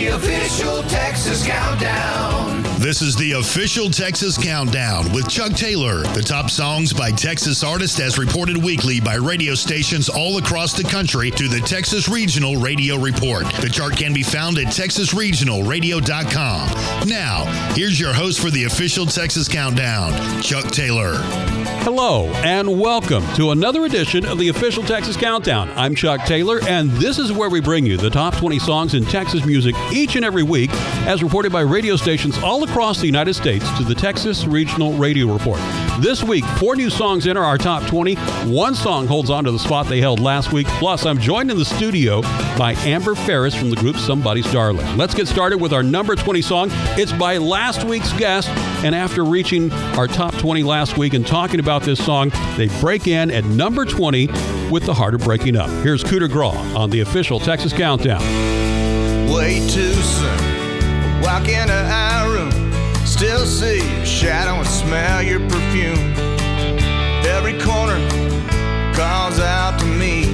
the official Texas Countdown. This is the official Texas Countdown with Chuck Taylor. The top songs by Texas artists as reported weekly by radio stations all across the country through the Texas Regional Radio Report. The chart can be found at texasregionalradio.com. Now, here's your host for the official Texas Countdown, Chuck Taylor. Hello, and welcome to another edition of the official Texas Countdown. I'm Chuck Taylor, and this is where we bring you the top 20 songs in Texas music each and every week, as reported by radio stations all across the United States to the Texas Regional Radio Report. This week, 4 new songs enter our top 20. 1 song holds on to the spot they held last week. Plus, I'm joined in the studio by Amber Ferris from the group Somebody's Darling. Let's get started with our number 20 song. It's by last week's guest, and after reaching our top 20 last week and talking about this song, they break in at number 20 with The Heart of Breaking Up. Here's Coup de Grace on the official Texas Countdown. Way too soon, walk into our room, still see your shadow and smell your perfume. Every corner calls out to me.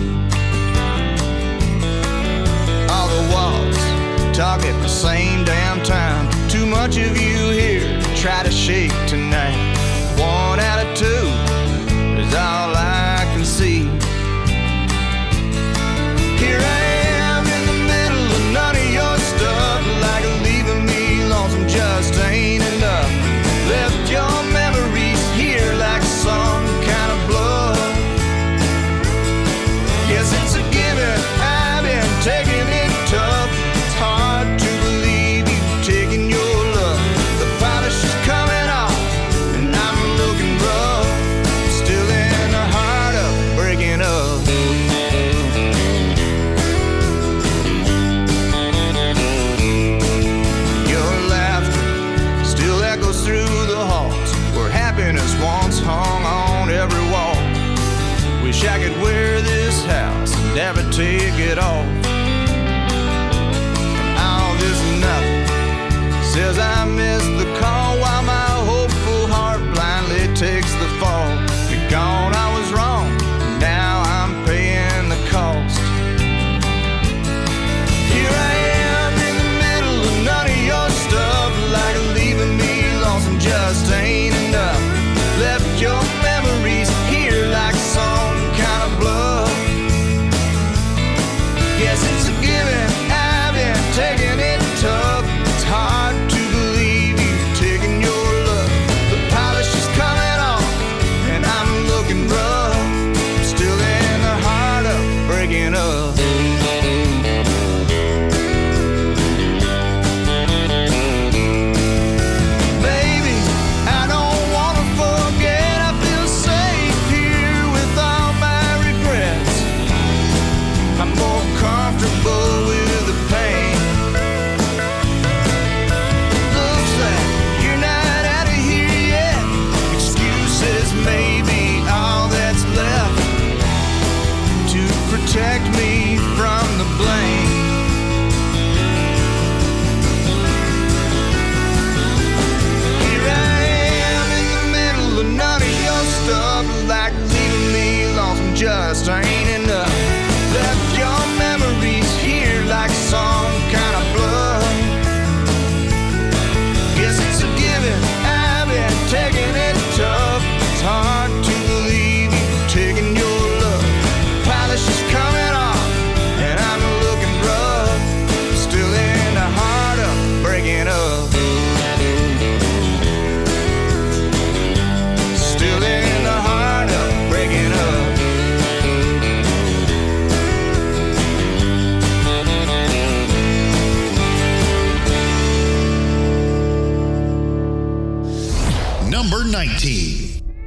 All the walls talk at the same damn time. Too much of you here to try to shake tonight. 1 out of 2 is all I can see. Here I am in the middle of none of your stuff, like leaving me lonesome just ain't enough. Left your memories here like some kind of bluff. Yes, it's a given, I've been taking it tough. It's hard to believe you've taken your love. The polish is coming off and I'm looking rough. Still in the heart of breaking up. Your laughter still echoes through the halls where happiness once hung on every wall. Wish I could wear this house and never take it off. All this nothing says I missed the call, while my hopeful heart blindly takes the fall. You're gone, I was wrong, now I'm paying the cost. Here I am in the middle of none of your stuff, like leaving me lonesome just ain't enough. Left your memories here like some kind of bluff. Yes, it's a given, I've been taking it tough. It's hard to believe you've taken your love. The polish is coming off and I'm looking rough. Still in the heart of breaking up. Baby, I don't wanna forget. I feel safe here with all my regrets. I'm more comfortable with the pain. Looks like you're not out of here yet. Excuses may be all that's left to protect me from the blame. Here I am in the middle of none of your stuff, like leaving me lonesome just ain't enough. Left your memories here like some kind of bluff. Guess it's a given, I've been taking it tough. It's hard to believe you've taken your love. Polish is coming off and I'm looking rough. Still in the heart of breaking up. Still in the heart of breaking up. Number 19.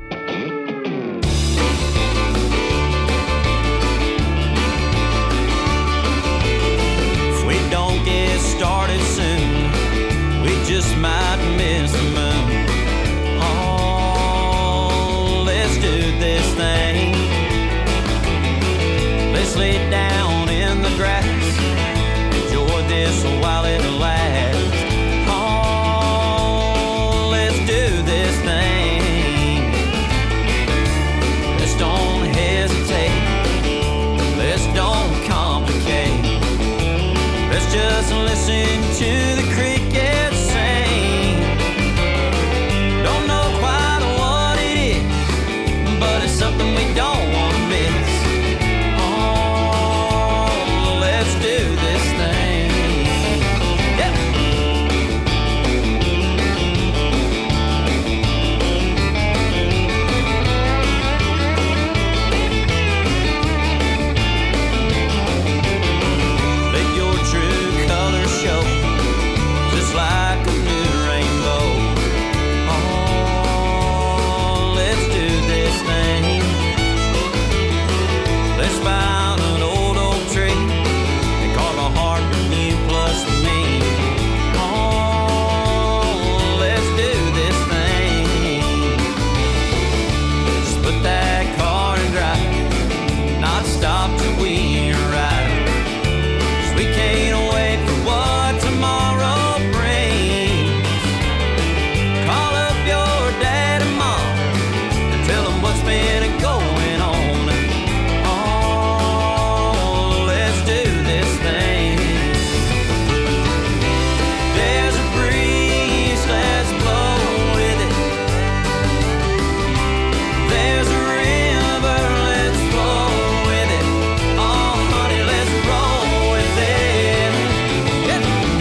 If we don't get started soon, we just might miss the moon. Oh, let's do this thing. Let's lay down in the grass, enjoy this while it lasts. Oh, let's do this thing. just listen to the crickets sing. Don't know quite what it is, but it's something we don't want to miss. Oh, let's do this thing. Yeah. Let your true colors show, just like a new rainbow. Oh, let's do this thing. Let's find an old oak tree and carve a heart with you plus me. Oh, let's do this thing. Just put that car in drive, not stop till we arrive. 'Cause we can't wait for what tomorrow brings. Call up your dad and mom and tell them what's been going on. Oh, let's do this thing. There's a breeze, let's blow with it. There's a river, let's flow with it. Oh, honey, let's roll with it. Yeah.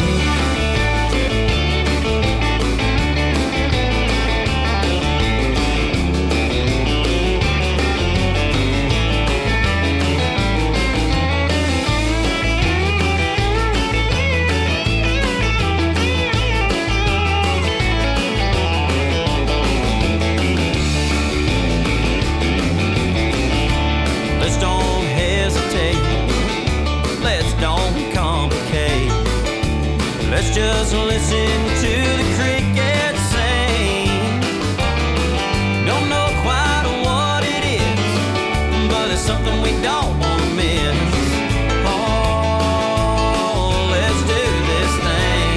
Let's don't hesitate. Let's don't complicate. Let's just listen to the crickets sing. Don't know quite what it is, but it's something we don't want to miss. Oh, let's do this thing.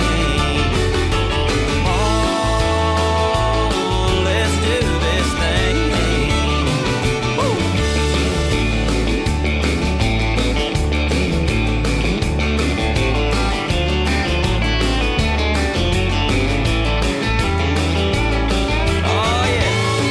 Oh, let's do this thing. Woo! Oh, yeah.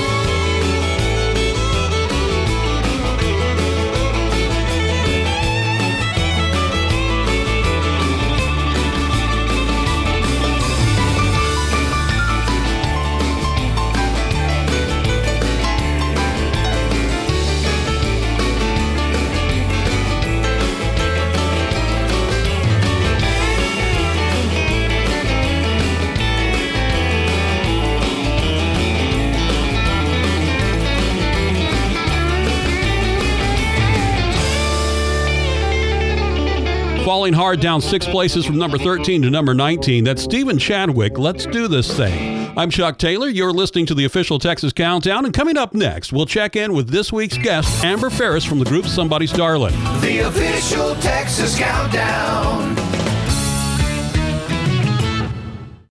Falling hard down 6 places from number 13 to number 19. That's Stephen Chadwick. Let's do this thing. I'm Chuck Taylor. You're listening to the official Texas Countdown. And coming up next, we'll check in with this week's guest, Amber Ferris from the group Somebody's Darling. The official Texas Countdown.